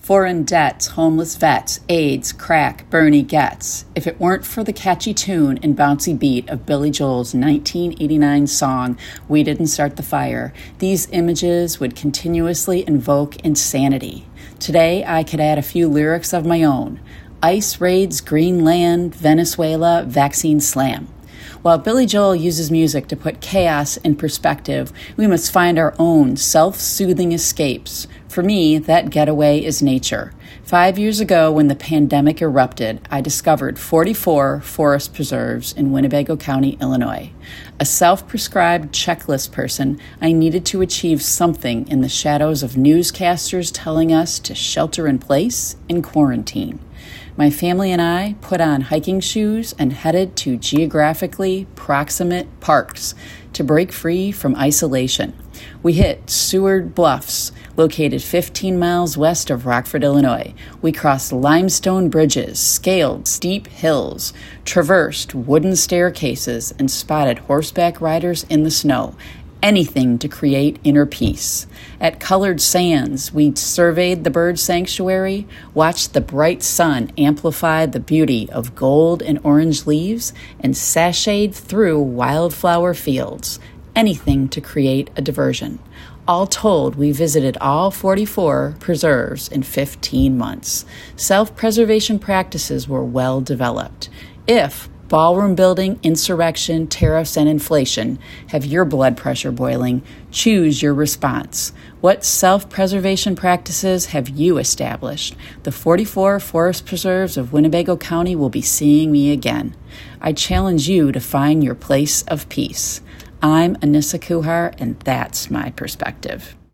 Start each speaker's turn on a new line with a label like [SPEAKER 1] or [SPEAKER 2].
[SPEAKER 1] Foreign debts, homeless vets, AIDS, crack, Bernie gets. If it weren't for the catchy tune and bouncy beat of Billy Joel's 1989 song, We Didn't Start the Fire, these images would continuously invoke insanity. Today, I could add a few lyrics of my own. ICE raids Greenland, Venezuela, vaccine slam. While Billy Joel uses music to put chaos in perspective, we must find our own self-soothing escapes. For me, that getaway is nature. 5 years ago, when the pandemic erupted, I discovered 44 forest preserves in Winnebago County, Illinois. A self-prescribed checklist person, I needed to achieve something in the shadows of newscasters telling us to shelter in place and quarantine. My family and I put on hiking shoes and headed to geographically proximate parks to break free from isolation. We hit Seward Bluffs, located 15 miles west of Rockford, Illinois. We crossed limestone bridges, scaled steep hills, traversed wooden staircases, and spotted horseback riders in the snow. Anything to create inner peace. At Colored Sands, we surveyed the bird sanctuary, watched the bright sun amplify the beauty of gold and orange leaves, and sashayed through wildflower fields. Anything to create a diversion. All told, we visited all 44 preserves in 15 months. Self-preservation practices were well developed. If ballroom building, insurrection, tariffs, and inflation have your blood pressure boiling, choose your response. What self-preservation practices have you established? The 44 forest preserves of Winnebago County will be seeing me again. I challenge you to find your place of peace. I'm Anissa Kuhar, and that's my perspective.